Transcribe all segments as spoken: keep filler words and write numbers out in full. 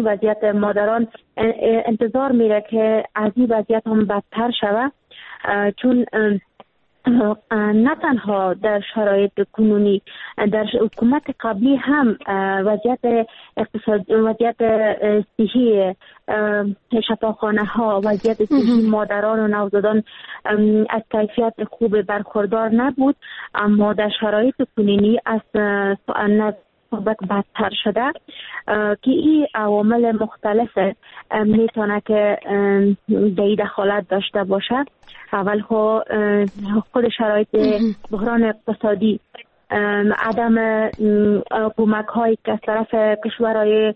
وضعیت مادران انتظار میره که از این وضعیت هم بدتر شود، چون نه تنها در شرایط کنونی، در حکومت قبلی هم وضعیت اقتصاد، وضعیت صحی شفاخانه ها، وضعیت صحی مادران و نوزادان از کیفیت خوب برخوردار نبود، اما در شرایط کنونی از سابق بدتر شده که این عوامل مختلف میتونه که در دخالت داشته باشه. اول خود شرایط بحران اقتصادی، عدم کمک هایی که از طرف کشورهای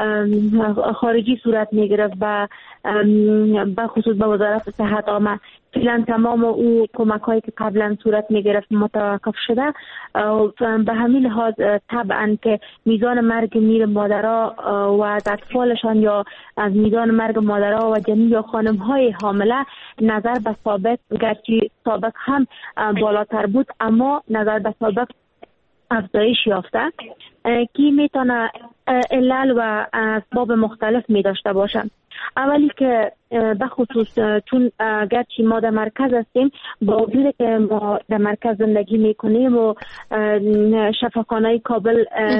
خارجی صورت می گرفت و به خصوص به وزارت صحت عامه، فعلا تمام او کمک هایی که قبلا صورت می گرفت متوقف شده. به همین لحاظ طبعا که میزان مرگ میر مادرها و از اطفالشان یا از میزان مرگ مادرها و جنین یا خانم های حامله نظر به سابق، گرچه سابق هم بالاتر بود اما نظر به سابق افزایش یافته که میتونه علل و اسباب مختلف می داشته باشند. اولی که به خصوص چون گرچه ما در مرکز هستیم، با وجود که ما در مرکز زندگی میکنیم و شفاخانه کابل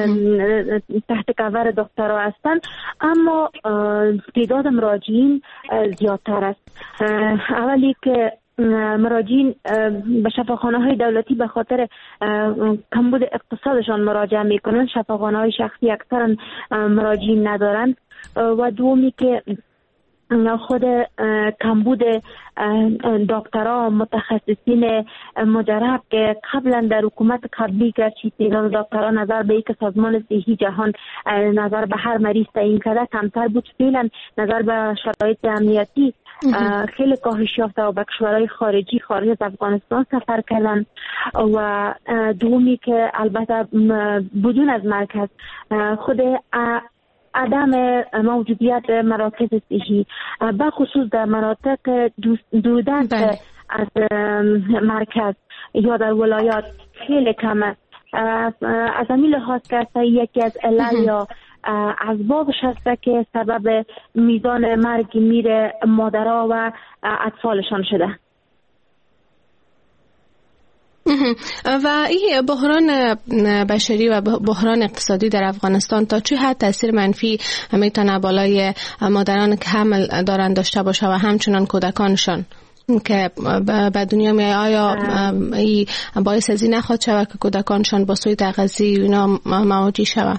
تحت کور دکترها هستند، اما تعداد مراجعین زیادتر است. اولی که مراجعین به شفاخانه های دولتی به خاطر کمبود اقتصادشان مراجعه میکنند، شفاخانه های شخصی اکثرا مراجعین ندارند. و دومی که خود کمبود دکترها متخصصین مجرب که قبلا در حکومت قبلی گرچه تعداد دکترها نظر به اینکه سازمان صحی جهان نظر به هر مریض تعیین کرده کمتر بود، فعلا نظر به شرایط امنیتی خیلی کاهش یافته و به کشورهای خارجی خارج از افغانستان سفر کردن. و دومی که البته بدون از مرکز خود عدم موجودیت مراکز صحی به خصوص در مناطق دوردست از مرکز یا در ولایات خیلی کمه. از همین لحاظ که یکی از علل یا اسبابش هست که سبب میزان مرگ میر مادرها و اطفالشان شده. و این بحران بشری و بحران اقتصادی در افغانستان تا چه حد تاثیر منفی میتونه بالای مادران که حمل دارن داشته باشه و همچنان کودکانشان که به دنیا می آیا این باعث از این نخواهد شود که کودکانشان با سوی تغذیه اینا مواجه شود؟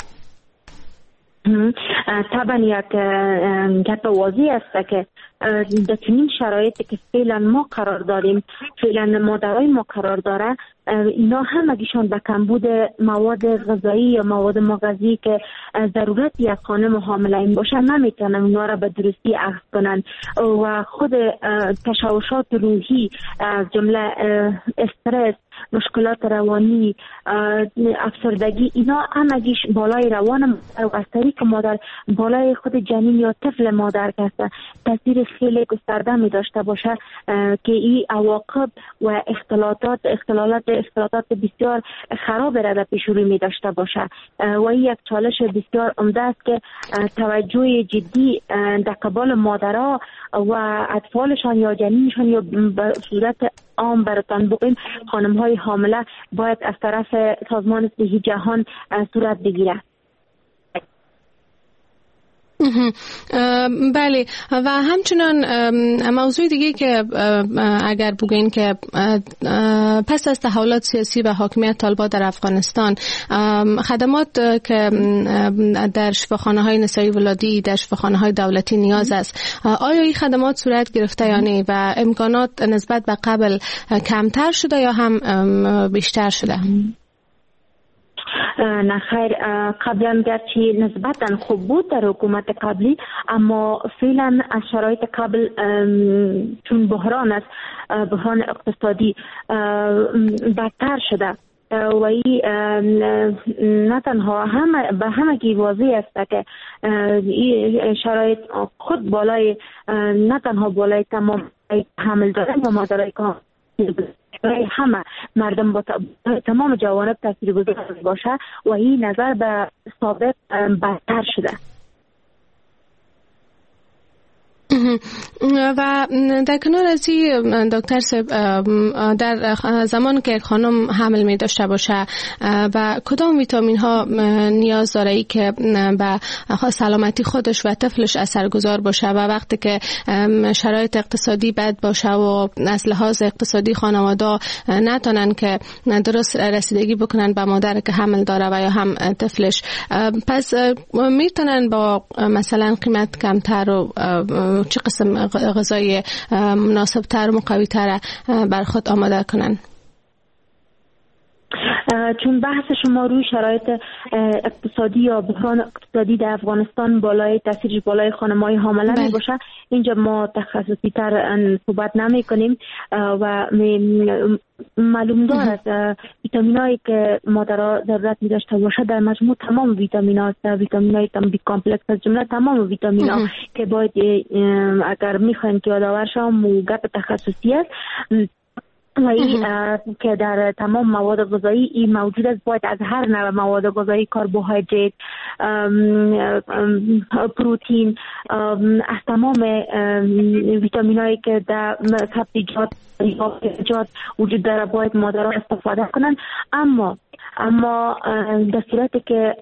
طبعا یک گپ واضح است که در چنین شرایطی که فعلا ما قرار داریم، فعلا مادرای ما قرار داره، اینا همگیشان به کمبود مواد غذایی یا مواد مغذی که ضرورت یک خانم حامله این باشه نمیتونن اونا را به درستی اخذ کنن و خود تشوشات روحی از جمله استرس، مشکلات روانی، افسردگی، اینا همگیش بالای روان و از طریق مادر بالای خود جنین یا طفل مادر هست تاثیر خیلی گسترده می داشته باشه که این عواقب و اختلالات اختلالات اختلالات بسیار خراب را در پیش روی می داشته باشه و این یک چالش بسیار عمده است که توجه جدی در قبال مادرها و اطفالشان یا جنینشان یا به صورت عام براتان بگیم خانم های حامله باید از طرف سازمان صحی جهان صورت بگیره. بله، و همچنان موضوع دیگه که اگر بگین که پس از تحولات سیاسی و حاکمیت طالبان در افغانستان خدمات که در شفاخانه های نسایی ولادی در شفاخانه های دولتی نیاز است، آیا این خدمات صورت گرفته یا نه و امکانات نسبت به قبل کمتر شده یا هم بیشتر شده؟ نه خیر، قبلا گرچه نسبتا خوب بود در حکومت قبلی، اما فعلا از شرایط قبل چون بحران است، بحران اقتصادی بدتر شده و این نه تنها همه به همگی واضح است که این شرایط خود بالای نه تنها بالای تمام حمل دارن و مادرای که همه مردم با تمام جوانب تاثیرگذار باشه و این نظر به سابق بدتر شده. و در کنار از این دکتر صاحب، در زمان که خانم حمل می داشته باشه و کدام ویتامین ها نیاز داره ای که به سلامتی خودش و طفلش اثرگذار باشه و وقتی که شرایط اقتصادی بد باشه و از لحاظ اقتصادی خانواده نتونن که درست رسیدگی بکنن به مادر که حمل داره و یا هم طفلش، پس میتونن با مثلا قیمت کمتر و چه قسم غذای مناسب تر و مقوی تر بر خود آماده کنن؟ چون بحث شما روی شرایط اقتصادی یا بحران اقتصادی در افغانستان بالای تاثیرش بالای خانم‌های حامله می باشه، اینجا ما تخصصی تر صحبت نمی کنیم و معلوم دارد ویتامینایی که مادرها ضرورت می داشته باشه در مجموع تمام ویتامینات، ویتامینای بی کامپلکس از جمله تمام ویتامینا که باید اگر میخواین که یادآور شم و گپ تخصصی است و این که در تمام مواد غذایی این موجود است، باید از هر نوع مواد غذایی، کربوهیدرات، پروتئین، از تمام ویتامینایی که در سبزیجات جات وجود داره باید مادرها استفاده کنند. اما اما در صورتی که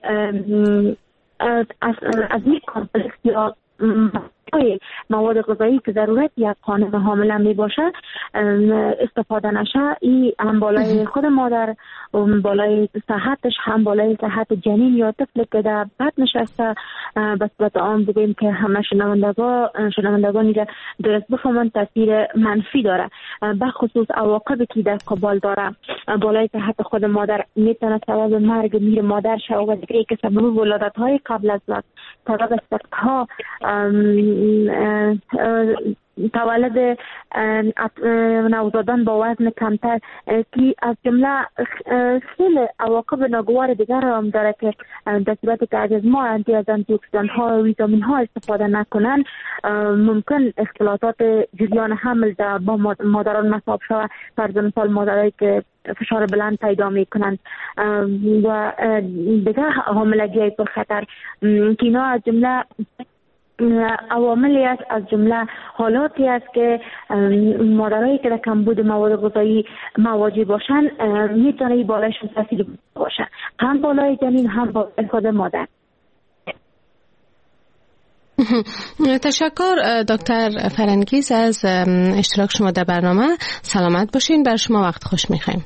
از از این کامپلکس یا مواد غذایی که ضرورت یک خانم حامله می باشه استفاده نشه، این هم بالای خود مادر، بالای صحتش، هم بالای صحت جنین یا طفل که در بطن نشسته به صورت عام بگوییم که همه شنوندگان شنوندگانی را درست بفهمن تاثیر منفی داره، به خصوص عواقبی که در قبال داره بالای صحت خود مادر میتونه سبب مرگ میر مادر شه و دیگه که سبب ولادت های قبل از وقت، سبب سقطها، تولد نوزادان با وزن کمتر که از جمله خیلی عواقب ناگوار دیگر هم داره که در صورتی که از ما انتی از انتی اکسیدان ها و ویتامین ها استفاده نکنن ممکن اختلاطات جریان حمل در با مادران مصاب شود، فرض مثال مادرایی که فشار بلند پیدا میکنند و دیگر حاملگی های پر خطر که اینا از جمله عواملی است، از جمله حالاتی است که مادرایی که در کمبود مواد غذایی مواجه باشن میتونه این بالایشون تاثیر باشه، هم بالای جنین هم بالای خود مادر. تشکر دکتر فرنگیز از اشتراک شما در برنامه. سلامت باشین، بر شما وقت خوش میخوایم.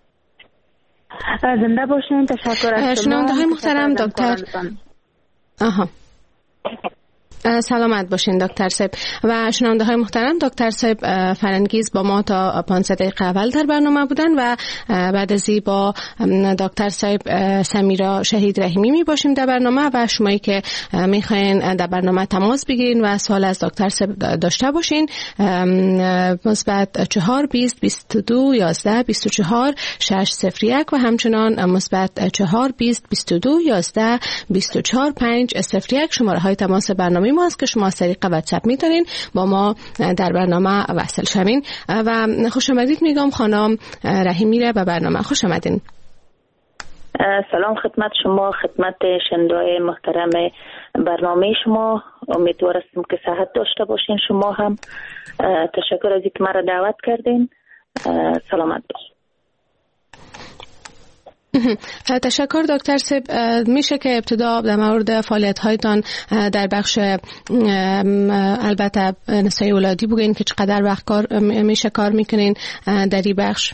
زنده باشین. تشکر از شما. شنونده های محترم دکتر آها سلامت باشین دکتر صاحب و شنونده های محترم، دکتر صاحب فرنگیز با ما تا پانزده دقیقه اول در برنامه بودن و بعد از این با دکتر صاحب سمیرا شهید رحیمی می باشیم در برنامه و شمایی که میخواین در برنامه تماس بگیرین و سوال از دکتر صاحب داشته باشین مثبت چهار بیست بیست و دو یازده بیست و چهار شش صفر یک و همچنان مثبت چهار بیست بیست و دو یازده بیست و چهار پنج صفر یک شماره های تماس برنامه ما است که شما از طریق واتساپ میتونین با ما در برنامه وصل شوین و خوش آمدید میگم خانم رحیمی را به برنامه. خوش آمدین. سلام خدمت شما، خدمت شنونده‌های محترم برنامه شما. امیدوار هستم که صحت داشته باشین. شما هم تشکر از اینکه مرا دعوت کردین. سلامت باشین. تشکر دکتر صاحب. میشه که ابتدا در مورد فعالیت هایتان در بخش البته نسای ولادی بگین که چقدر وقت کار میشه کار میکنین در این بخش؟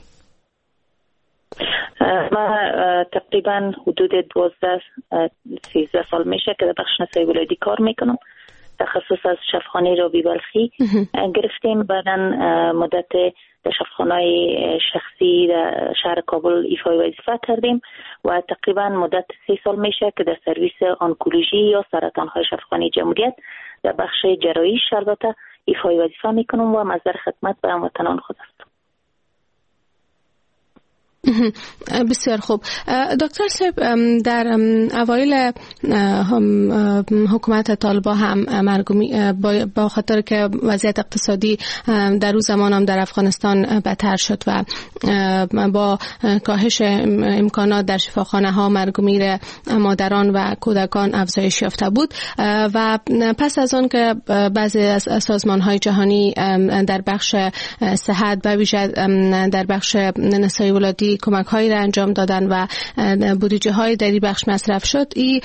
ما تقریبا حدود دوازده سیزده سال میشه که در بخش نسای ولادی کار میکنم. تخصص از شفاخانه رابی بلخی گرفتیم، بعداً مدت در شفاخانه‌های شخصی در شهر کابل ایفای وظیفه کردیم و تقریبا مدت سی سال میشه که در سرویس آنکولوژی یا سرطان‌های شفاخانه جمهوریت در بخش جراحیش البته ایفای وظیفه میکنم و مصدر خدمت به هموطنان خود هستم. بسیار خوب. دکتر صاحب، در اوایل حکومت طالبان هم مرگومی با خاطر که وضعیت اقتصادی در اون زمان هم در افغانستان بدتر شد و با کاهش امکانات در شفاخانه ها مرگومیر مادران و کودکان افزایش یافته بود و پس از آن که بعضی از سازمان های جهانی در بخش صحت به ویژه در بخش نسای ولادی کمک هایی را انجام دادن و بودجه های در این بخش مصرف شد، این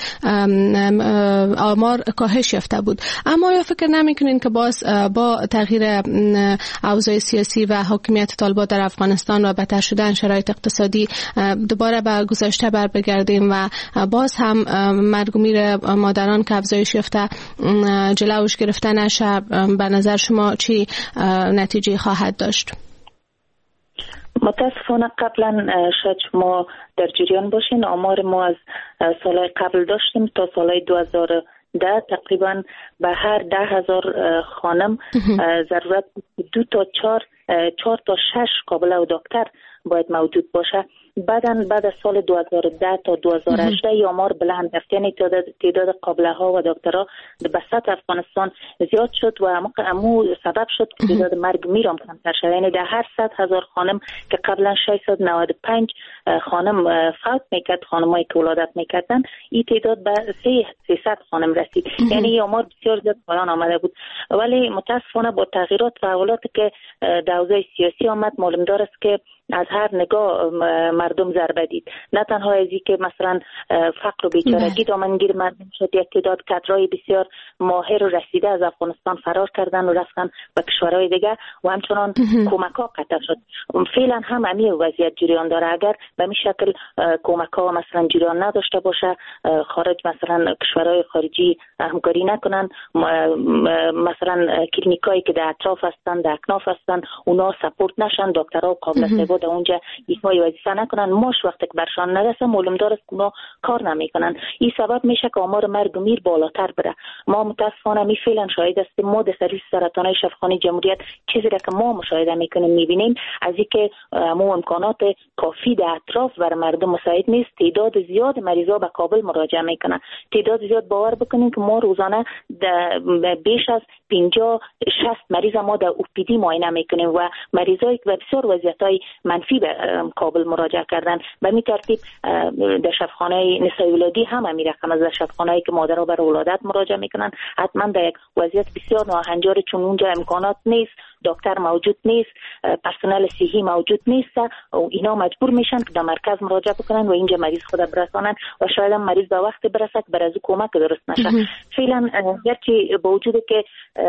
آمار کاهش یافته بود. اما یا فکر نمیکنین که باز با تغییر اوضاع سیاسی و حاکمیت طالبان در افغانستان و بدتر شدن شرایط اقتصادی دوباره به گذشته بر بگردیم و باز هم مرگ و میر مادران که افزایش یافته جلوش گرفته نشه؟ به نظر شما چی نتیجه خواهد داشت؟ متاسفانه قبلا شاید شما در جریان باشین، آمار ما از سالهای قبل داشتیم تا سالهای دو هزار و ده تقریبا به هر ده هزار خانم ضرورت دو تا چهار چهار تا شش قابله و دکتر باید موجود باشه. بعدن بعد از سال دو هزار و ده تا دو هزار و هجده آمار بلند رفت، یعنی تعداد تعداد قابله ها و دکترها به سطح افغانستان زیاد شد و امو سبب شد که تعداد مرگ میرم کمتر شد. یعنی در هر صد هزار خانم که قبلا ششصد و نود و پنج خانم فوت میکرد، خانمایی که ولادت میکردن، این تعداد به سیصد خانم رسید. یعنی آمار بسیار زیاد پایان آمده بود. ولی متاسفانه با تغییرات و تحولاتی که در حوزه سیاسی آمد، معلوم دار است که از هر نگاه مردم ضربه دید. نه تنها از این که مثلا فقر و بیچارگی دامنگیر مردم شد، یک تعداد کادرای بسیار ماهر و رسیده از افغانستان فرار کردن و رفتن به کشورهای دیگه و همچنان کمک ها قطع شد. فعلا هم همین وضعیت جریان داره. اگر به این شکل کمک ها مثلا جریان نداشته باشه، خارج مثلا کشورهای خارجی همکاری نکنن، مثلا کلینیکایی که در اطراف هستن، در اکناف هستن، اونا سپورت نشن، دکترها و قابل در اونجا ایفای وظیفه نکنن، ماش وقتی که برشان نرسه معلوم داره که اونا کار نمیکنن. این سبب میشه که آمار مرگ و میر بالاتر بره. ما متاسفانه می فعلا شاهد هستیم، ما در سرویس سرطانای شفاخانه جمهوریت چیزی را که ما مشاهده میکنیم میبینیم از اینکه مو امکانات کافی در اطراف بر مردم مساعد نیست. تعداد زیاد مریضا به کابل مراجعه میکنن. تعداد زیاد باور بکنین که ما روزانه بیش از پنجاه شصت مریض ما در او پی دی معاینه میکنیم و مریضایی که بسیار وضعیتای منفی به کابل مراجعه کردن. به می ترتیب در شفاخانه نسای ولادی هم همین رقم از شفاخانه‌ای که مادرها برای ولادت مراجعه میکنن حتما در یک وضعیت بسیار ناهنجار، چون اونجا امکانات نیست، دکتر موجود نیست، پرسنل صحی موجود نیست و اینا مجبور میشن که در مرکز مراجعه بکنن و اینجا مریض خود برسانن و شاید هم مریض به وقت برسه که بر از کمک درست نشه. فعلا گرچه با وجود که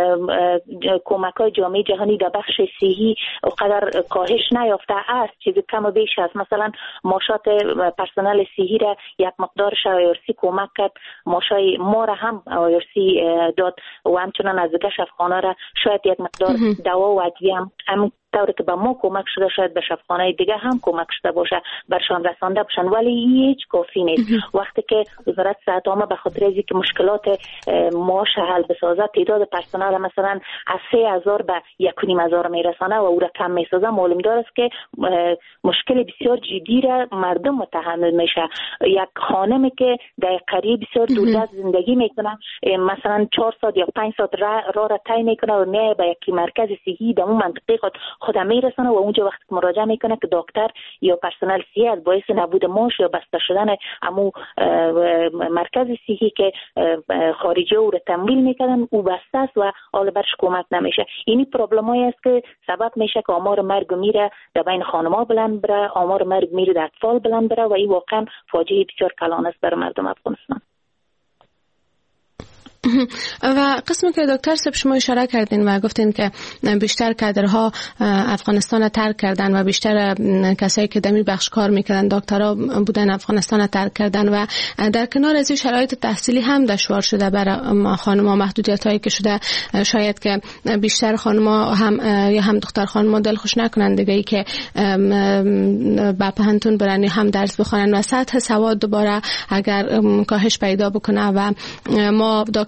کمک‌های جامعه جهانی در بخش صحی قدر کاهش نیافته است، چیزی کم و بیش است. مثلا ماشات پرسنل صحی را یک مقدار شایرسی کمک کرد، ماشای ما را هم شایرسی داد و همچنان از دیگه شفاخانه را شاید یک مقدار دوا و ادویه هم, هم طوری که به ما کمک شده شاید به شفاخانه دیگه هم کمک شده باشه، برشان رسانده باشن، ولی هیچ کافی نیست. وقتی که وزارت صحت عامه به خاطر از اینکه مشکلات معاش حل بسازه تعداد پرسنل مثلا از سه هزار به یک و نیم هزار میرسانه و او را کم میسازه، معلوم دار است که مشکل بسیار جدی را مردم متحمل میشه. یک خانمی که در قریه بسیار دوردست زندگی میکنه، مثلا چهار ساعت یا پنج ساعت راه را طی میکنه و میای به یک مرکز صحی در اون منطقه خود خود میرسانه و اونجا وقتی که مراجعه میکنه که دکتر یا پرسنل صحی از باعث نبود معاش یا بسته شدن امو مرکز صحی که خارجی او را تمویل میکردن او بسته است و حال برش کمک نمیشه. اینی پروبلمایی است که سبب میشه که آمار مرگ و میر در بین خانم‌ها بلند بره، آمار مرگ و میر در اطفال بلند بره و این واقعا فاجعه بسیار کلان است برای مردم افغانستان. و قسمی که دکتر صاحب شما اشاره کردین و گفتین که بیشتر کادرها افغانستان را ترک کردن و بیشتر کسایی که دمی بخش کار میکردن دکترها بودن افغانستان را ترک کردن و در کنار از این شرایط تحصیلی هم دشوار شده برای خانم‌ها، محدودیت هایی که شده شاید که بیشتر خانم‌ها هم یا هم دختر خانم‌ها دل خوش نکنن دیگه ای که با پهنتون برن هم درس بخونن و سطح سواد دوباره اگر کاهش پیدا بکنه و ما دکتر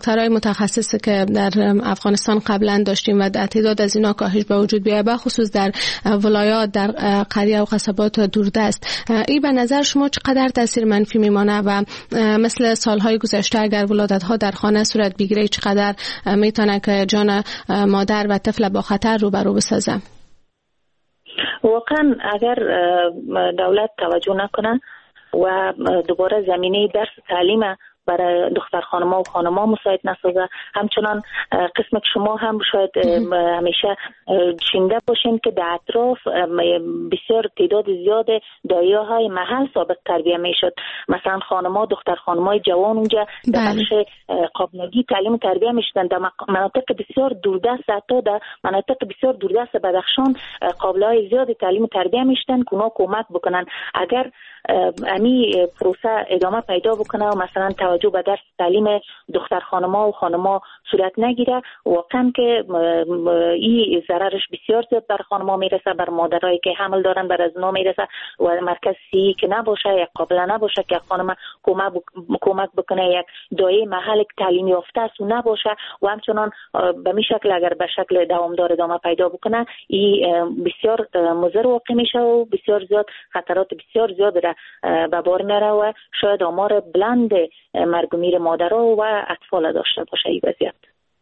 دکترای متخصص که در افغانستان قبلا داشتیم و تعداد از اینا کاهش به وجود بیاید، به خصوص در ولایات، در قریه و قصبات دوردست، این به نظر شما چقدر تاثیر منفی میمانه و مثل سالهای گذشته اگر ولادت‌ها در خانه صورت بگیره چقدر میتونه که جان مادر و طفل با خطر روبرو بسازه؟ واقعا اگر دولت توجه نکنه و دوباره زمینه درس تعلیم برای دختر خانما و خانما مساعد نسازه، همچنان قسم که شما هم شاید همیشه شنیده باشین که در اطراف بسیار تعداد زیاد دایه های محل سابق تربیه میشد. مثلا خانما، دختر خانمای جوان اونجا در بخش قابلگی تعلیم تربیه میشدن. در مناطق بسیار دوردست، حتی در مناطق بسیار دوردست بدخشان قابله های زیاد تعلیم تربیه میشدن که اونا کمک بکنن. اگر امی پروسه ادامه پیدا بکنه و مثلا توجه به درس تعلیم دختر خانما و خانما صورت نگیره، واقعا که این ضررش بسیار زیاد بر خانما میرسه، بر مادرایی که حمل دارن بر از اونا میرسه و مرکز سی که نباشه، یک قابله نباشه که خانم کمک کمک بکنه، یک دایه محل تعلیم یافته است و نباشه و همچنان به می شکل اگر به شکل دوامدار ادامه پیدا بکنه، این بسیار مضر واقع میشه و بسیار زیاد خطرات بسیار زیاد به بار میره و شاید آمار بلند مرگ و میر مادرها و اطفال داشته باشه این وضعیت.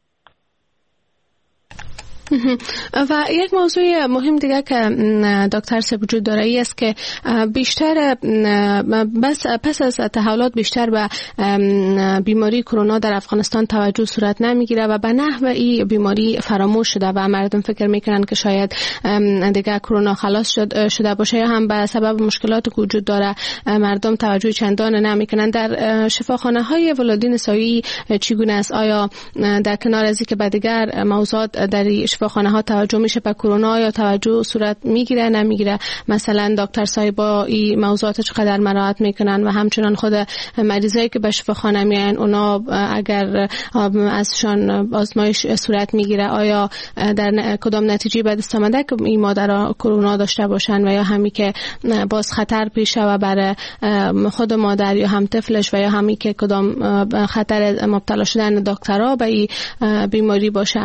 و یک موضوع مهم دیگه که دکتر سه وجود داره ای است که بیشتر بس پس از تحولات بیشتر به بیماری کرونا در افغانستان توجه صورت نمیگیره و به نحو این بیماری فراموش شده و مردم فکر میکنن که شاید دیگه کرونا خلاص شد شده باشه یا هم به سبب مشکلاتی که وجود داره مردم توجه چندان نمیکنن. در شفاخانه های ولادی نسایی چگونه است؟ آیا در کنار از اینکه به دیگر موضوعات در شفاخانه ها توجه میشه به کرونا یا توجه صورت میگیره نمیگیره؟ مثلا دکتر صاحبا این موضوعات چقدر مراعات میکنن و همچنان خود مریضایی که به شفاخانه میان اونا اگر ازشان آزمایش صورت میگیره آیا در کدام نتیجه به دست آمده که این مادرها کرونا داشته باشن و یا همی که باز خطر پیشه و برای خود مادر یا هم طفلش و یا همی که کدام خطر مبتلا شدن دکترها به این بیماری باشه؟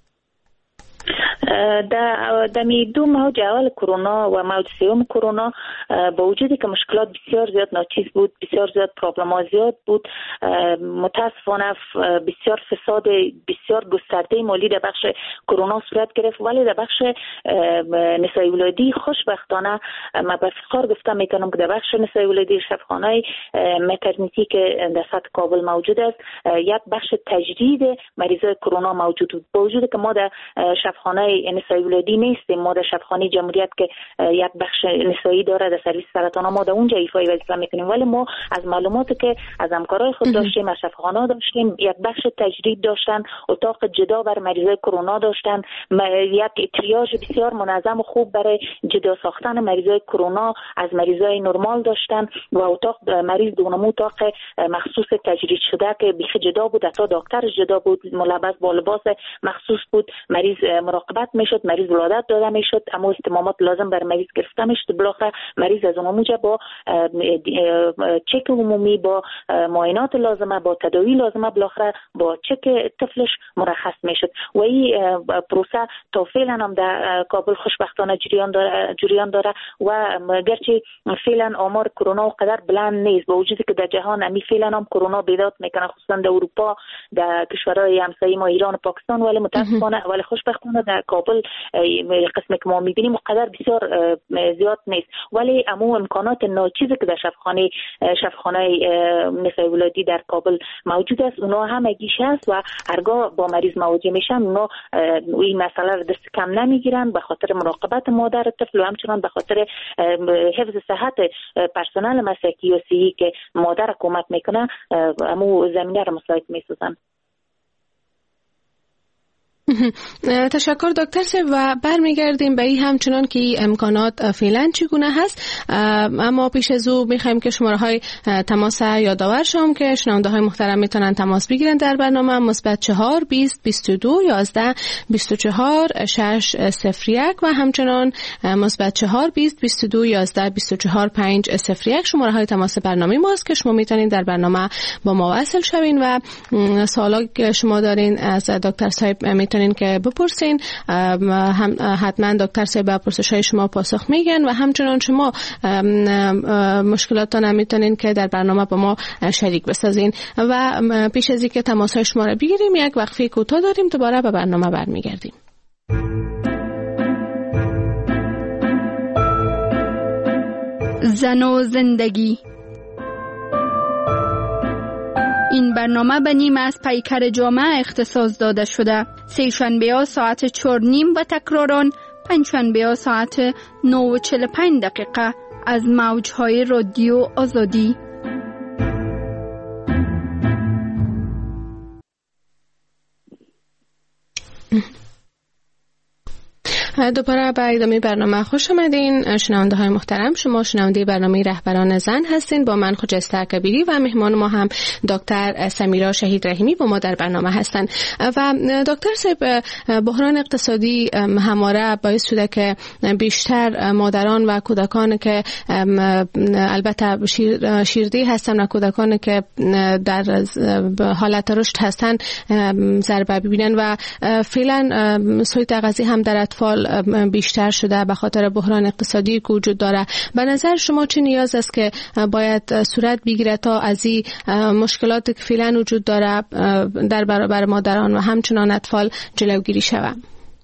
در دمی دو موج اول کرونا و موج سوم کرونا با وجودی که مشکلات بسیار زیاد ناچیز بود، بسیار زیاد پروبلم‌ها زیاد بود، متاسفانه بسیار فساد بسیار گسترده مالی در بخش کرونا صورت گرفت، ولی در بخش نسای ولادی خوشبختانه ما به افتخار گفتم میکنم که در بخش نسای ولادی شفاخانه مترنیتی که در سطح کابل موجود است یک بخش تجدید مریضای کرونا موجود بود. با وجودی که ما در شفاخانه نسایی ولادی نیستیم، ما در شفاخانه جمهوریت که یک بخش نسایی داره در سرویس سرطان ما در اونجا ایفای وظیفه میکنیم، ولی ما از معلوماتی که از همکارای خود داشتیم از شفاخانه داشتیم یک بخش تجدید داشتن، اتاق جدا بر مریضای کرونا داشتن، یک تریاژ بسیار منظم و خوب برای جدا ساختن مریضای کرونا از مریضای نرمال داشتن و اتاق مریض دونم اتاق مخصوص تجدید شده که بیخ جدا بود، حتی دکتر جدا بود، ملبس با لباس مخصوص بود، مریض مراقبت میشد، مریض ولادت داده میشد، اما استمامات لازم بر مریض گرفته میشد. بالاخره مریض از اونجا با چک عمومی، با معاینات لازمه، با تداوی لازمه، بالاخره با چک طفلش مرخص میشد و این پروسه تا فعلا هم در کابل خوشبختانه جریان داره جریان داره و گرچه فعلا آمار کرونا قدر بلند نیست، با وجودی که در جهان همی فعلا هم کرونا بیداد میکنه، خصوصا در اروپا، در کشورهای همسایه ما ایران و پاکستان، ولی متاسفانه ولی خوشبختانه در کابل قسمی که ما میبینیم قدر بسیار زیاد نیست، ولی امو امکانات ناچیزی که در شفاخانه شفاخانه نسای ولادی در کابل موجود است اونا هم گیشه است و هرگاه با مریض مواجه میشن اونا این مسئله رو دست کم نمیگیرن به خاطر مراقبت مادر طفل و همچنان به خاطر حفظ صحت پرسنل مسلکی و صحی که مادر کمک میکنه امو زمینه رو مساعد میسازن. تشکر دکتر صاحب و برمیگردیم به این همچنان که امکانات فعلا چگونه هست، اما پیش از او میخوایم که شماره های تماس یادآور شوم که شنونده های محترم میتونن تماس بگیرن در برنامه مثبت چهار بیست بیست و دو یازده بیست و چهار شش صفر یک و همچنان مثبت چهار بیست بیست و دو یازده بیست و چهار پنج صفر یک شماره های تماس برنامه ماست که شما میتونین در برنامه با ما وصل شوین و سوالی که شما دارین از دکتر صاحب میتونین که بپرسین. هم حتما دکتر صاحب به پرسش‌های شما پاسخ میگن و همچنان شما مشکلاتتان میتونین که در برنامه با ما شریک بسازین. و پیش از اینکه تماس‌های شما را بگیریم یک وقفه کوتاه داریم، دوباره به برنامه برمیگردیم. زن و زندگی. این برنامه به نیم از پیکر جامعه اختصاص داده شده. سه شنبه ها ساعت چهار نیم و تکراران پنج شنبه ها ساعت نه و چهل و پنج دقیقه از موجهای رادیو آزادی. دوباره به ادامه برنامه خوش آمدین شنونده های محترم. شما شنونده برنامه رهبران زن هستین. با من خجسته کبیری و مهمان ما هم دکتر سمیرا شهید رحیمی با ما در برنامه هستند. و دکتر صاحب، بحران اقتصادی همواره باعث شده که بیشتر مادران و کودکان که البته شیر شیردی هستن و کودکان که در حالت رشد هستن ضربه ببینن و فعلا سوی تغذیه هم در اطفال بیشتر شده به خاطر بحران اقتصادی که وجود داره. به نظر شما چه نیاز است که باید صورت بگیره تا از این مشکلاتی که فعلا وجود داره در برابر مادران و همچنان اطفال جلوگیری شود؟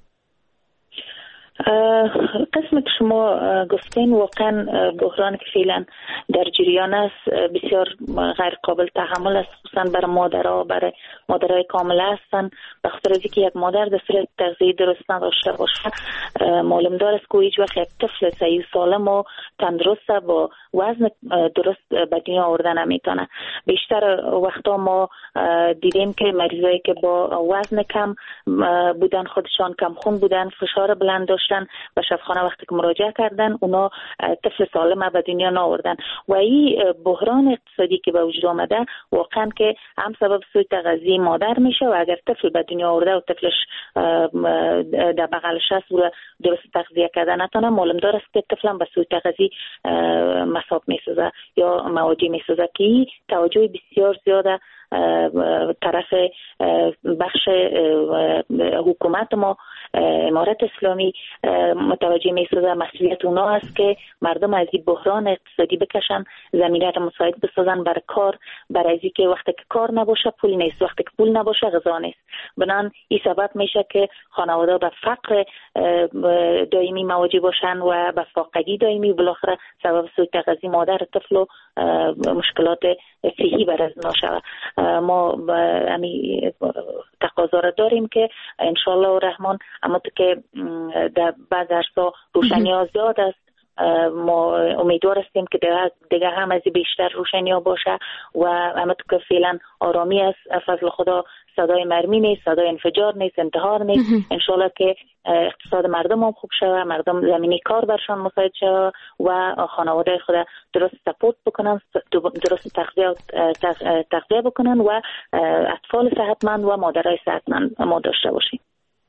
قسم که شما گفتین واقعا بحران که فعلا در جریان است بسیار غیر قابل تحمل است، خصوصا برای مادرها، برای مادرای کامله هستن. به خاطر از اینکه یک مادر در صورت تغذیه درست نداشته باشه معلوم دار است که هیچ وقت یک طفل صحیح سالم و تندرست با وزن درست به دنیا آوردن نمیتونه. بیشتر وقتا ما دیدیم که مریضایی که با وزن کم بودن، خودشان کم خون بودن، فشار بلند داشتن و شفاخانه وقتی که مراجعه کردن اونا طفل سالم به دنیا نآوردن. و این بحران اقتصادی که به وجود آمده واقعا که هم سبب سوء تغذیه مادر میشه و اگر طفل به دنیا آورده و طفلش در بغلش هست و درست تغذیه کردن نتونه، معلوم دار است که طفلم به سوء تغذیه مصاب میسازه یا مواجه میسازه که توجه بسیار زیاده طرف بخش حکومت ما، امارت اسلامی متوجه میسازه. مسئولیت اونا است که مردم از این بحران اقتصادی بکشن، زمینه را مساعد بسازن برای کار، برای اینکه وقتی که کار نباشه پول نیست، وقتی که پول نباشه غذا نیست. بنان این سبب میشه که خانواده به فقر دائمی مواجه باشن و به فاقگی دائمی و بالاخره سبب سوء تغذیه مادر طفل و مشکلات صحی برای ناشود. ما امی تقاضا را داریم که انشالله و رحمان اما که در بعض ارسا روشنی ها زیاد است، ما امیدوار هستیم که دیگه هم از بیشتر روشنی ها باشه و اما که فعلا آرامی است، فضل خدا صدای مرمی نیست، صدای انفجار نیست، انتحار نیست. انشالله که اقتصاد مردم هم خوب شود، مردم زمینی کار برشان مساعد شود و خانواده خود درست سپورت بکنن، درست تغذیه تغذیه بکنن و اطفال صحتمند و مادرای صحتمند ما داشته باشیم.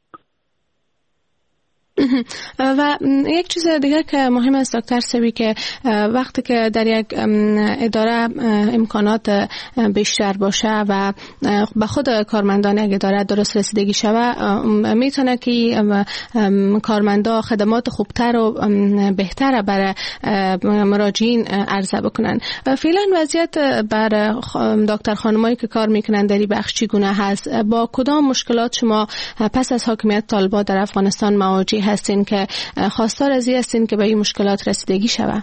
و یک چیز دیگه که مهم است دکتر سوی که وقتی که در یک اداره امکانات بیشتر باشه و به خود کارمندان یک اداره درست رسیدگی شوه، میتونه که کارمندا خدمات خوبتر و بهتر برای مراجعین عرضه بکنن. فعلا وضعیت بر دکتر خانمایی که کار میکنن در این بخش چگونه هست؟ با کدام مشکلات شما پس از حاکمیت طالبان در افغانستان مواجه هستین که خواستار از این هستین که به این مشکلات رسیدگی شود؟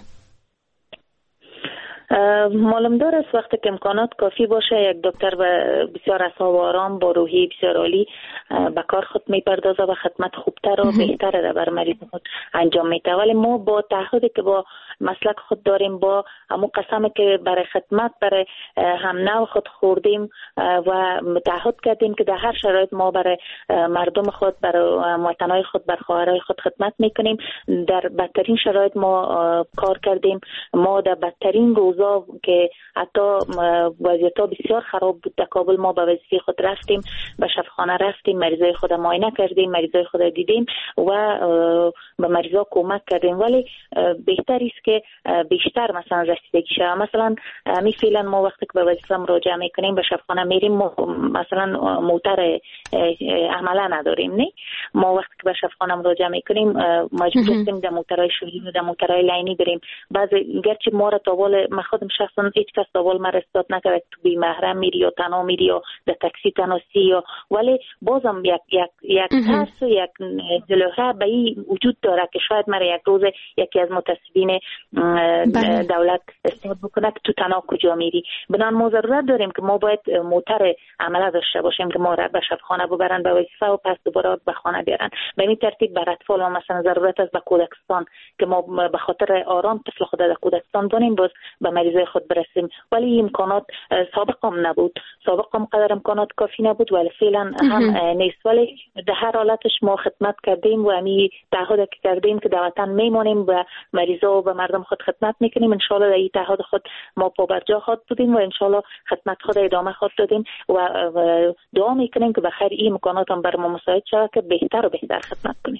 معلوم دار است وقتی که امکانات کافی باشه یک دکتر بسیار اعصاب آرام با روحی بسیار عالی به کار خود میپردازه و خدمت خوبتر و بهتر را بر مریض خود انجام میده. ولی ما با تعهدی که با مسلک خود داریم، با همون قسمی که برای خدمت برای هم نوع خود خوردیم و تعهد کردیم که در هر شرایط ما برای مردم خود، برای وطنای خود، برای خواهرای خود خدمت میکنیم. در بدترین شرایط ما کار کردیم. ما در بدترین روزا که حتی وضعیت‌ها بسیار خراب بود در کابل، ما به وظیفه خود رفتیم، به شفاخانه رفتیم، مریضای خود معاینه کردیم، مریضای خود دیدیم و به مریضا کمک کردیم. ولی بهتر است که بیشتر مثلا رسیدگی شود. مثلا می فعلا ما وقتی که به وظیفه مراجعه میکنیم به شفاخانه میریم، مثلا موتر عملا نداریم، نه ما وقتی که به شفاخانه مراجعه میکنیم مجبور هستیم در موترهای شهری و در موترهای لاینی بریم. بعضی گرچه ما را تاول من خودم شخصا هیچ کس تاول ما رسید نکرد تو بی محرم میری یا تنها میری یا در تاکسی تناسی یا، ولی بازم یک یک یک ترس و یک جلوه به این وجود داره که شاید مرا یک روز یکی از متعصبین دولت استفاده بکنه که تو تنها کجا میری. بنان ما ضرورت داریم که ما باید موتر عمله داشته باشیم که ما را به شفاخانه ببرن به وظیفه و پس دوباره به خانه بیارن. به این ترتیب بر اطفال ما مثلا ضرورت است به کودکستان که ما به خاطر آرام طفل خود در کودکستان بانیم باز به مریضای خود برسیم. ولی امکانات سابق هم نبود، سابق هم قدر امکانات کافی نبود، ولی فعلا هم نیست. ولی در هر حالتش ما خدمت کردیم و امی تعهد که کردیم که در وطن میمونیم و مریضا و به مردم خود خدمت میکنیم. ان شاء الله در این تعهد خود ما پابرجا خود بودیم و ان شاء الله خدمت خود ادامه خود دادیم و دعا میکنیم که بخیر این امکانات هم بر ما مساعد شود که بهتر و بهتر خدمت کنیم.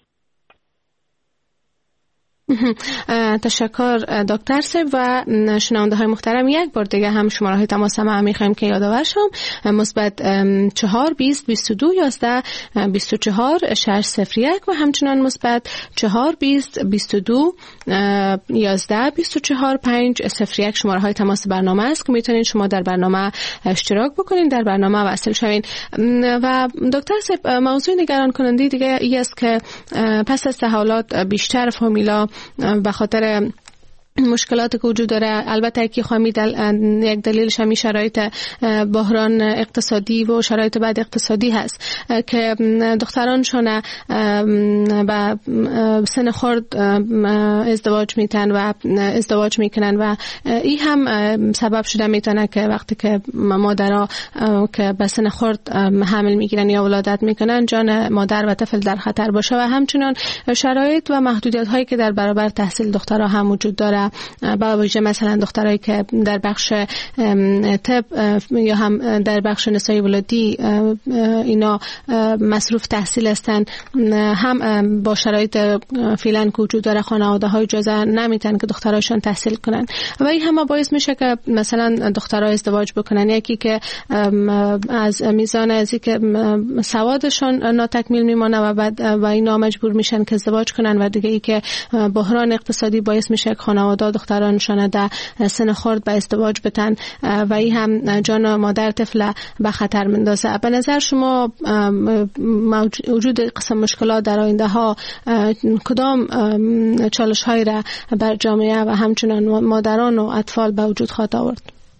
تشکر دکتر صاحب و شنونده های محترم. یک بار دیگه هم شماره های تماس ما میخوایم که یادآور شم: مثبت چهار بیست بیست و دو یازده بیست و چهار شش صفر یک و همچنان مثبت چهار بیست بیست و دو یازده بیست و چهار پنج صفر یک شماره های تماس برنامه است که میتونید شما در برنامه اشتراک بکنید، در برنامه وصل شوین. و دکتر صاحب، موضوع نگران کننده دیگه ای است که پس از تحولات بیشتر فامیلا به خاطر مشکلاتی که وجود داره، البته که خواهی دل... یک دلیلش همین شرایط بحران اقتصادی و شرایط بعد اقتصادی هست که دخترانشون به سن خرد ازدواج میتن و ازدواج میکنن و این هم سبب شده میتونه که وقتی که مادرها که به سن خرد حمل میگیرن یا ولادت میکنن جان مادر و طفل در خطر باشه و همچنان شرایط و محدودیت هایی که در برابر تحصیل دخترها هم وجود داره. با وجه مثلا دخترایی که در بخش طب یا هم در بخش نسای ولادی اینا مصروف تحصیل هستن، هم با شرایط فعلا که وجود داره خانواده های اجازه نمیتن که دخترایشان تحصیل کنن و این هم باعث میشه که مثلا دخترها ازدواج بکنن. یکی که از میزان ازی که سوادشان ناتکمیل میمونه و بعد و اینا مجبور میشن که ازدواج کنن و دیگه ای که بحران اقتصادی باعث میشه که خانواده دخترانشان در سن خرد به ازدواج بتن و این هم جان مادر طفل به خطر میندازه. به نظر شما وجود قسم مشکلات در آینده ها کدام چالش هایی را بر جامعه و همچنان مادران و اطفال به وجود خواهد آورد؟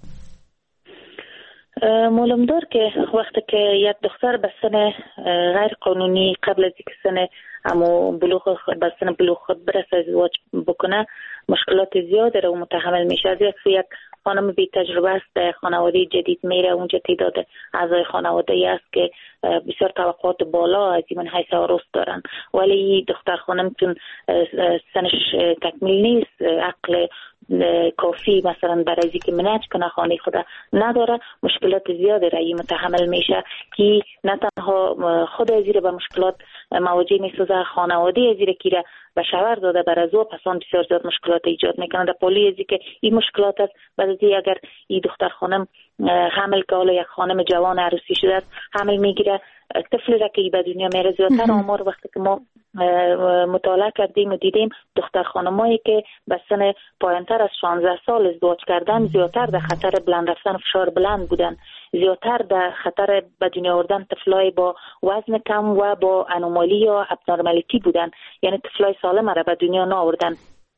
معلوم دار که وقتی که یک دختر به سن غیر قانونی قبل از اینکه سن اما بلوغ به سن بلوغ خود برسه ازدواج بکنه، مشکلات زیاده رو متحمل میشه. از یک خانم بی تجربه است در خانواده جدید میره، اونجا تعداد اعضای خانواده ای است که بسیار توقعات بالا از این حیث عروس دارن، ولی دختر خانم تون سنش تکمیل نیست، عقل کافی مثلا برای اینکه منیج کنه خانه خود نداره، مشکلات زیاده رایی متحمل میشه که نه تنها خود ازیره به مشکلات مواجه میسازه، خانواده ازیره که به شوهر داده بر از او پسان بسیار زیاد مشکلات ایجاد میکنه. در پولی ازی که این مشکلات است، بعد از اگر این دختر خانم حمل که حالا یک خانم جوان عروسی شده است حمل میگیره، طفلی را که به دنیا میره زیادتر آمار وقتی که ما مطالعه کردیم و دیدیم دختر خانمایی که به سن پایانتر از شانزده سال ازدواج کردن زیادتر در خطر بلند رفتن فشار بلند بودن، زیادتر در خطر به دنیا آوردن طفلای با وزن کم و با انومالی یا ابنورمالیتی بودن، یعنی طفلای سالم را به دنیا نآوردن.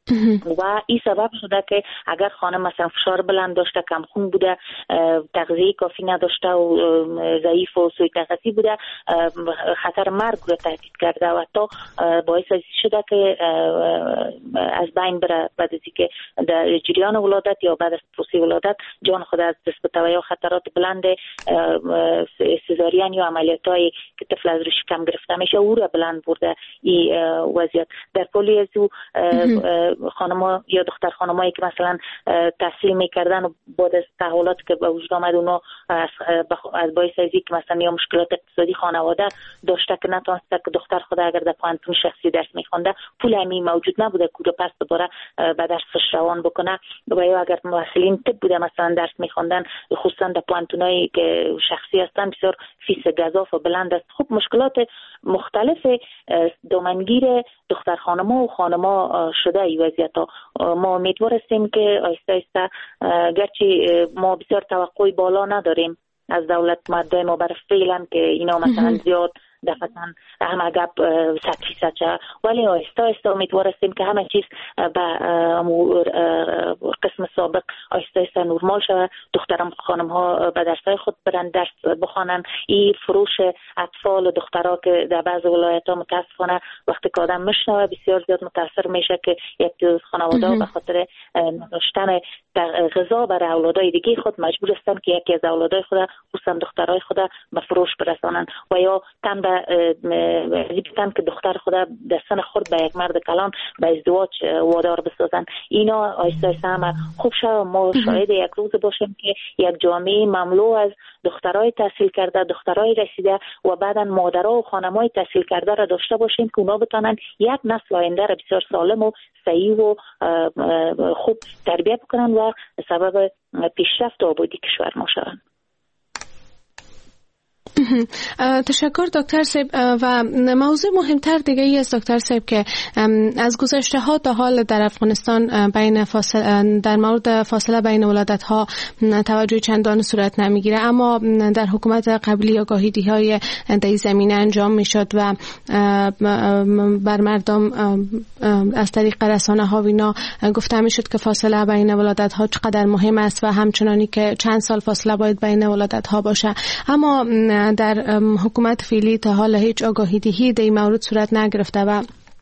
و این سبب شده که اگر خانم مثلا فشار بلند داشته، کم خون بوده، تغذیه کافی نداشته و ضعیف و سوء تغذیه بوده، خطر مرگ رو تهدید کرده و حتی باعث شده که از بین بره بعد از اینکه در جریان ولادت یا بعد از پروسه ولادت جان خود از دست بده یا خطرات بلند سزارین یا عملیاتایی که طفل از روش کم گرفته میشه او را بلند برده. این وضعیت در کلی از او خانم‌ها یا دختر خانمایی که مثلا تحصیل میکردن و بعد از تحولات که به وجود آمد اونا از از باعث از اینکه مثلا یا مشکلات اقتصادی خانواده داشته که نتونسته که دختر خود اگر در پانتون شخصی درس میخونده پول امی موجود نبوده که پس دوباره به درسش روان بکنه و یا اگر مؤهلین طب بوده مثلا درس میخوندن خصوصا در پانتونایی که شخصی هستن بسیار فیس گزاف و بلند است. خب مشکلات مختلف دامنگیر دختر خانم‌ها و خانم‌ها شده این وضعیت ها. ما امیدوار هستیم که آیسته آیسته گرچه ما بسیار توقعی بالا نداریم از دولت مردای ما بر فعلا که اینا مثلا زیاد دفتن همه گپ صد فیصد چه، ولی آیسته آیسته امیدوار هستیم که همه چیز به قسم سابق آیسته آیسته نورمال شود. دخترم خانم ها به درسای خود برن، درس بخوانن. این فروش اطفال و دخترها که در بعض ولایت ها متاسفانه وقتی که آدم میشنوه بسیار زیاد متاثر میشه که یک خانواده به خاطر نداشتن غذا برای اولادای دیگه خود مجبور هستن که یکی از اولادای خود خصوصا دخترای خود به فروش برسانن و یا تن به ریبتن که دختر خود در سن خود به یک مرد کلان به ازدواج وادار بسازن. اینا آیسته آیسته همه خوب شد. ما شاید یک روز باشیم که یک جامعه مملو از دخترای تحصیل کرده، دخترای رسیده و بعدا مادرها و خانمای تحصیل کرده را داشته باشیم که اونا بتونن یک نسل آینده را بسیار سالم و صحیح و خوب تربیت بکنن و سبب پیشرفت و آبادی کشور ما شوند. تشکر دکتر صاحب. و موضوع مهمتر دیگه ای است دکتر صاحب که از گذشته ها تا حال در افغانستان بین فاصله در مورد فاصله بین ولادت ها توجه چندان صورت نمیگیره، اما در حکومت قبلی آگاهی های در زمینه انجام میشد و بر مردم از طریق رسانه ها وینا گفته میشد که فاصله بین ولادت ها چقدر مهم است و همچنانی که چند سال فاصله باید بین ولادت ها باشه. اما در حکومت فعلی تا حال هیچ آگاهی دهی در این مورد صورت نگرفته و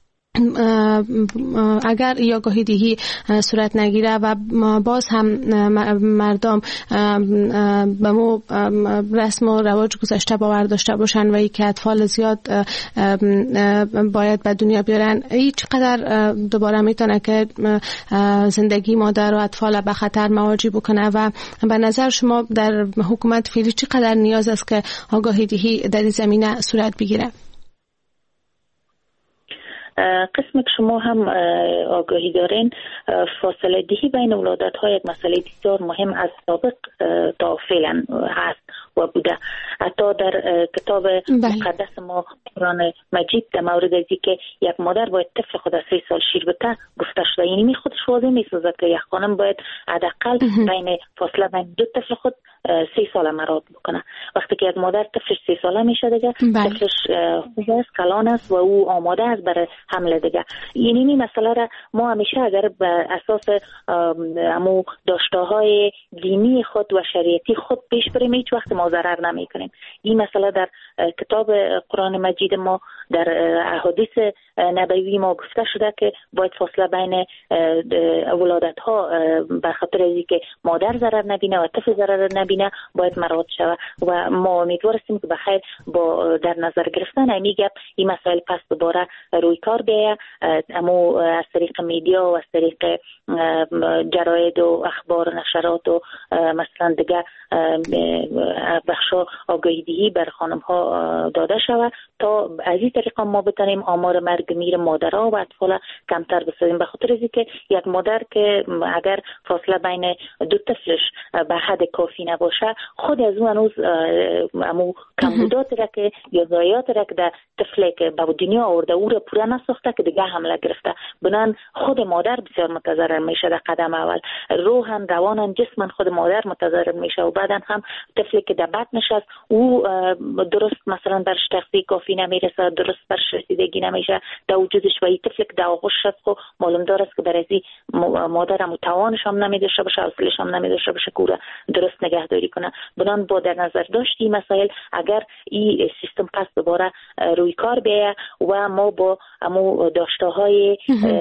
اگر یا آگاهی دهی صورت نگیره و باز هم مردم به مو رسم و رواج گذشته باور داشته باشن و ای که اطفال زیاد باید به دنیا بیارن، ای چقدر دوباره میتونه که زندگی مادر و اطفال به خطر مواجه بکنه و به نظر شما در حکومت فعلی چقدر نیاز است که آگاهی دهی در این زمینه صورت بگیره؟ قسم که شما هم آگاهی دارین، فاصله دهی بین ولادت ها یک مسئله بسیار مهم از سابق تا فعلا هست و بوده. حتی در کتاب مقدس ما قرآن مجید در مورد ازی که یک مادر باید طفل خود سه سال شیر بده گفته شده. یعنی می خودش واضح می سازد که یک خانم باید حداقل بین فاصله بین دو طفل خود سه سال مراد بکنه. وقتی که یک مادر طفلش سه ساله میشه دیگه طفلش خوب است، کلان است و او آماده است برای حمل دیگه. یعنی این مسئله را ما همیشه اگر به اساس امو داشته‌های دینی خود و شریعتی خود پیش بریم هیچ وقت ما ضرر نمی کنیم. این مسئله در کتاب قرآن مجید ما در احادیث نبوی ما گفته شده که باید فاصله بین ولادت ها به خاطر اینکه مادر ضرر نبینه و طفل ضرر نبینه باید مراعات شود و ما امیدوار هستیم که بخیر با در نظر گرفتن همین گپ این مسائل پس دوباره روی کار بیاید. اما از طریق میدیا و از طریق جراید و اخبار و نشرات و مثلا دیگه بخشا آگاهی دهی بر خانم ها داده شود تا از این طریق ما بتونیم آمار مرگ میر مادرها و اطفال کمتر بسازیم. به خاطر اینکه یک مادر که اگر فاصله بین دو طفلش به حد کافی نباشه خود از اون هنوز امو کمبودات را که یا ضایعات را که در طفل که به دنیا آورده او را پورا نساخته که دیگه حمله گرفته، بنان خود مادر بسیار متضرر میشه در قدم اول، روحاً رواناً جسماً خود مادر متضرر میشه و بعداً هم طفلی که در بطنش است او درست مثلا برش تغذیه کافی نمیرسه، درست درست برش رسیدگی نمیشه در وجودش و این طفل که در آغوش است خو معلوم دار است که برای مادر متوانش هم نمیداشته باشه، حوصله‌اش هم نمیداشته باشه کوره درست نگهداری کنه. بنان با در نظر داشت این مسائل اگر این سیستم پس دوباره روی کار بیاید و ما با امو داشته‌های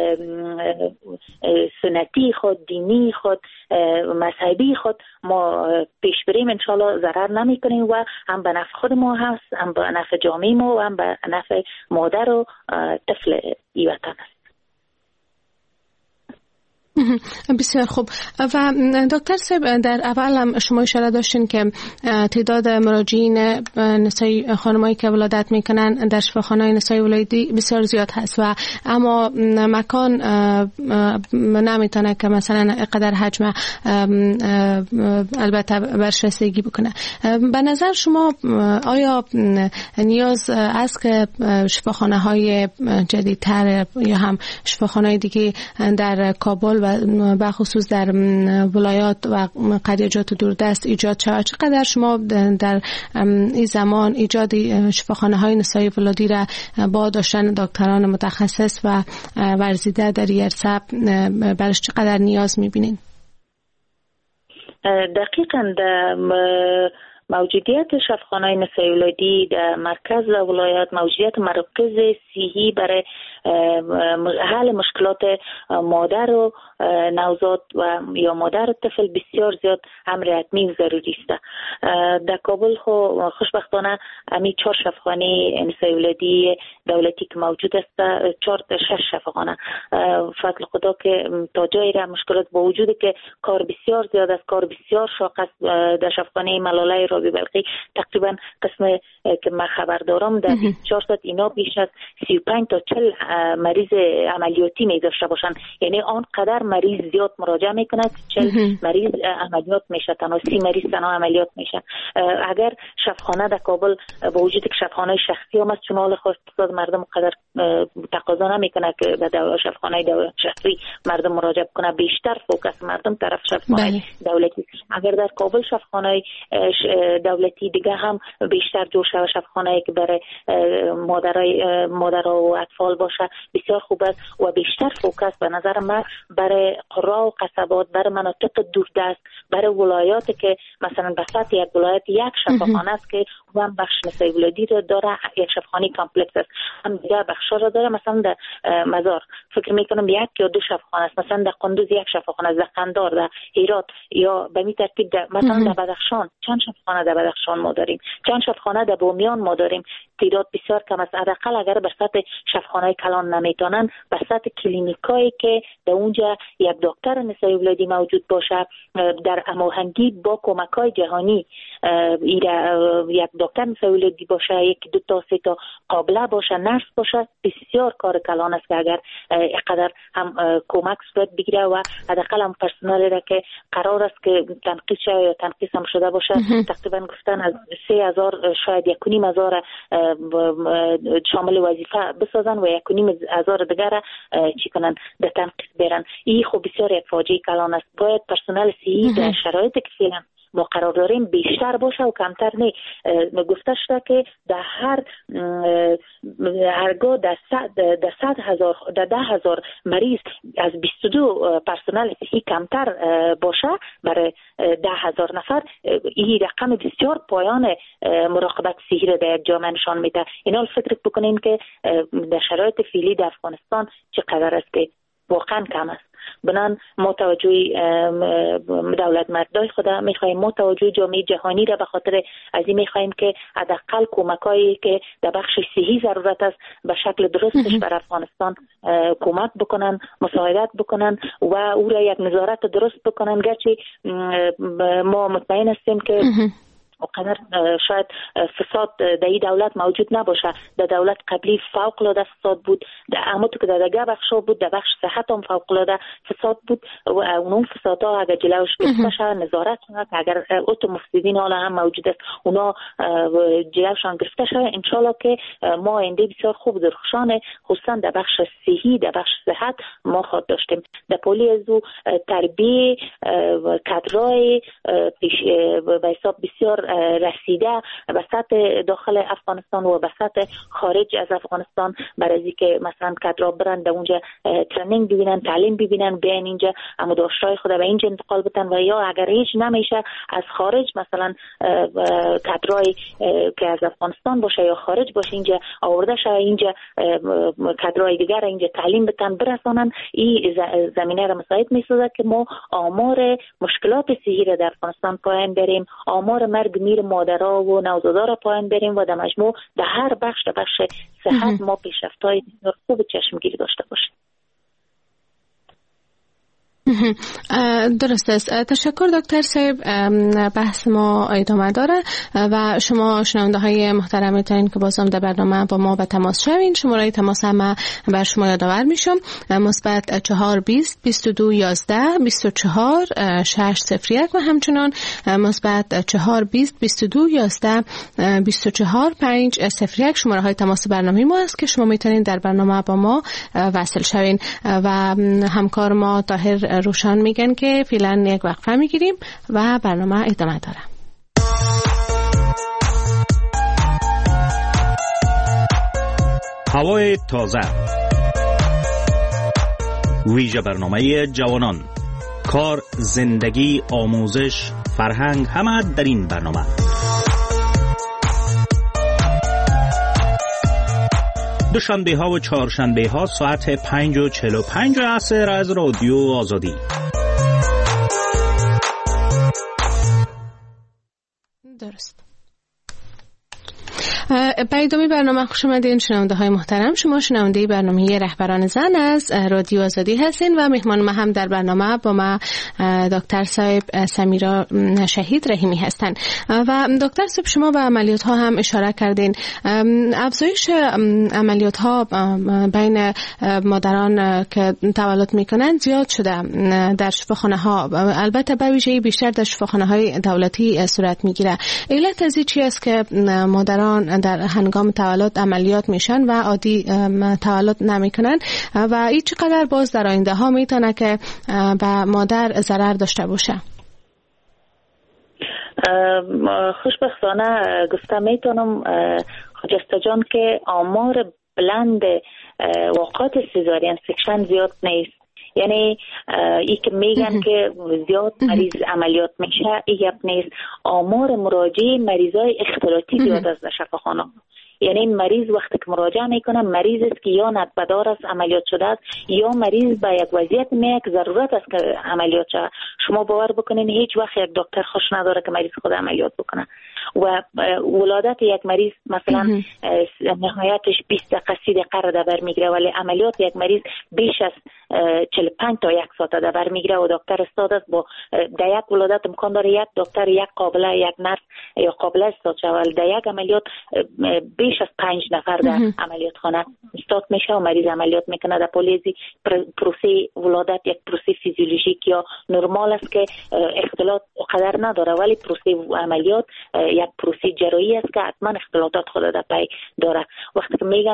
سنتی خود، دینی خود، مذهبی خود ما پیش بریم انشالله ضرر نمی کنیم و هم به نفع خود ما هست، هم به نفع جامعه ما و هم به نفع مادر و طفل ای وطن است. بسیار خوب. و دکتر صاحب در اول هم شما اشاره داشتین که تعداد مراجعین نسای خانمایی که ولادت میکنن در شفاخانه‌های نسای ولادتی بسیار زیاد هست و اما مکان نمیتونه که مثلا قدر حجم البته برشستگی بکنه. به نظر شما آیا نیاز است که شفاخانه‌های جدیدتر یا هم شفاخانه‌های دیگه در کابل و به خصوص در ولایات و قریچات دوردست ایجاد شود؟ چقدر شما در این زمان ایجاد شفاخانه‌های نسای ولادتی را با داشتن دکتران متخصص و ورزیده در این عرصه برش چقدر نیاز می‌بینین؟ دقیقاً در موجودیت شفاخانه‌های نسای ولادتی در مرکز و ولایات، موجودیت مراکز صحی برای حل مشکلات مادر و نوزاد و یا مادر و طفل بسیار زیاد امر حتمی و ضروری است. در کابل خو خوشبختانه امی چهار شفاخانه نسای ولادتی دولتی که موجود است، چهار تا شش شفاخانه فضل خدا که تا جایی را مشکلات با وجود که کار بسیار زیاد است، کار بسیار شاق است. در شفاخانه ملاله رابی بلخی تقریبا قسم که من خبر دارم در بیست و چهار ساعت اینا بیش از سی و پنج تا چهل مریض عملیاتی می داشته باشن، یعنی آنقدر مریض زیاد مراجعه میکنه که چهل مریض عملیات میشه، تنها سی مریض تنها عملیات میشه. اگر شفاخانه در کابل با وجود که شفاخانه شخصی هم است، چون حال خاص مردم قدر تقاضا نمیکنه که به شفاخانه شخصی مردم مراجعه کنه، بیشتر فوکس مردم طرف شفاخانه دولتی. اگر در کابل شفاخانه دولتی دیگه هم بیشتر جوش شود، شفاخانه که برای مادرای مادرها و اطفال باشه بسیار خوب است و بیشتر فوکس به نظر من برای قرا و قصبات، برای مناطق دوردست، برای ولایاتی که مثلا به سطح یک ولایت یک شفاخانه است که هم بخش نسای ولادتی رو داره، یک شفاخانه کامپلکس است، هم دیگه بخشا رو داره. مثلا در مزار فکر میکنم یک یا دو شفاخانه است، مثلا در قندوز یک شفاخانه است، در قندار، در هرات یا به می ترتیب در مثلا در بدخشان چند شفاخانه در بدخشان ما داریم، چند شفاخانه در بامیان ما داریم. تعداد بسیار کم است. حداقل اگر به سطح شفاخانه کلان نمیتونن، به سطح کلینیکایی که در اونجا یک دکتر نسای ولادتی موجود باشه، در هماهنگی با کمک‌های جهانی یک دکتر نسای ولادتی باشه، یک دو تا سه تا قابله باشه، نرس باشه، بسیار کار کلان است که اگر اینقدر هم کمک صورت بگیره و حداقل هم پرسنلی را که قرار است که تنقیص شه یا تنقیص هم شده باشه، تقریبا گفتن از سه هزار شاید یک و نیم هزار شامل وظیفه بسازن و یک و نیم هزار دیگر چی کنن در تنقیص برن. این خب بسیار یک فاجعه کلان است. باید پرسنل صحی در شرایطی که فعلا ما قرار داریم بیشتر باشه و کمتر نه. گفته شده که در هر هرگاه در صد در صد هزار در ده هزار مریض از بیست و دو پرسنل صحی کمتر باشه برای ده هزار نفر، این رقم بسیار پایان مراقبت صحی را در یک جامعه نشان میده. اینا فکر بکنیم که در شرایط فعلی در افغانستان چقدر است که واقعا کم است. بنان ما توجه دولت مردای خدا میخوایم، ما توجه جامعه جهانی را به خاطر از این میخوایم که حداقل کمکایی که در بخش صحی ضرورت است به شکل درستش بر افغانستان کمک بکنن، مساعدت بکنن و او را یک نظارت درست بکنن. گرچه ما مطمئن هستیم که وقدر شاید فساد در این دولت موجود نباشه. در دولت قبلی فوق العاده فساد بود، در اما تو که در دیگه بخشا بود، در بخش صحت هم فوق العاده فساد بود و اون فسادها اگر جلوش گرفته شه، نظارت کنه، اگر اتو مفسدین حالا هم موجود است اونا جلوشان گرفته شه، ان شاء الله که ما آینده بسیار خوب درخشان خصوصا در بخش صحی، در بخش صحت ما خود داشتیم. در پولی ازو تربیه کادرای به حساب بسیار رسیده به سطح داخل افغانستان و به سطح خارج از افغانستان، برای اینکه مثلا کادرها برن در اونجا ترنینگ ببینن، تعلیم ببینن، بیان اینجا اما داشتای خود به اینجا انتقال بدن، و یا اگر هیچ نمیشه از خارج مثلا کادرای که از افغانستان باشه یا خارج باشه اینجا آورده شه، اینجا کادرای دیگر اینجا تعلیم بدن برسانن. این زمینه را مساعد میسازه که ما آمار مشکلات صحی را در افغانستان پایین بریم، آمار مرگ میر مادرها و نوزادا را پایین بریم و در مجموع در هر بخش در بخش صحت ما پیشرفت‌های بسیار خوب چشمگیری داشته باشیم. درست است. تشکر دکتر صاحب. بحث ما ادامه داره و شما شنونده های محترم تاین که بازم در برنامه با ما به تماس شوین. شماره تماس هم بر شما یادآور میشم: مثبت چهار بیست بیست و دو یازده بیست و چهار شش صفر یک و همچنان مثبت چهار بیست بیست و دو یازده بیست و چهار پنج صفر یک شماره های تماس برنامه ما است که شما میتونید در برنامه با ما وصل شوین. و همکار ما طاهر روشان میگن که فعلا یک وقفه میگیریم و برنامه ادامه داره. هوای تازه، ویژه برنامه جوانان، کار، زندگی، آموزش، فرهنگ، همه در این برنامه. دوشنبه ها و چهارشنبه ها ساعت پنج و چهل و پنج عصر از رادیو آزادی. درست. به ادامه برنامه خوش آمدین شنونده های محترم. شما شنونده برنامه رهبران زن از رادیو آزادی هستین و مهمان ما هم در برنامه با ما دکتر صاحب سمیرا شهید رحیمی هستند. و دکتر صاحب شما به عملیات ها هم اشاره کردین. افزایش عملیات ها بین مادران که تولد میکنن زیاد شده در شفاخانه ها، البته به ویژه بیشتر در شفاخانه های دولتی صورت میگیره. علت از چی است که مادران در هنگام تولد عملیات میشن و عادی تولد نمیکنن و این چقدر باز در آینده ها میتونه که به مادر ضرر داشته باشه؟ خوشبختانه گفته میتونم خجسته جان که آمار بلند واقعات سیزارین سکشن زیاد نیست. یعنی ای که میگن که زیاد مریض عملیات میشه، ای گپ نیست. آمار مراجعه مریضای اختلاطی زیاد از شفاخانه. یعنی مریض وقتی که مراجعه میکنه مریض است که یا نتبدار است عملیات شده است یا مریض به یک وضعیت میاد که ضرورت است که عملیات شود. شما باور بکنین هیچ وقت یک دکتر خوش نداره که مریض خود عملیات بکنه و ولادت یک مریض مثلا نهایتش بیست دقیقه سی دقیقه را در میگیره، ولی عملیات یک مریض بیش از چهل و پنج تا یک ساعت در میگیره و دکتر استاد است با در یک ولادت امکان داره یک دکتر یک قابله یک نرس یا قابله استاد شود. در یک عملیات بیش از پنج نفر در عملیات خانه استاد میشه و مریض عملیات میکنه. در پولیزی پروسه ولادت یک پروسه فیزیولوژیک یا نرمال است که اختلاط قدر نداره، ولی پروسه عملیات یک پروسه جراحی است که حتما اختلاطات خود در پی داره. وقتی که میگن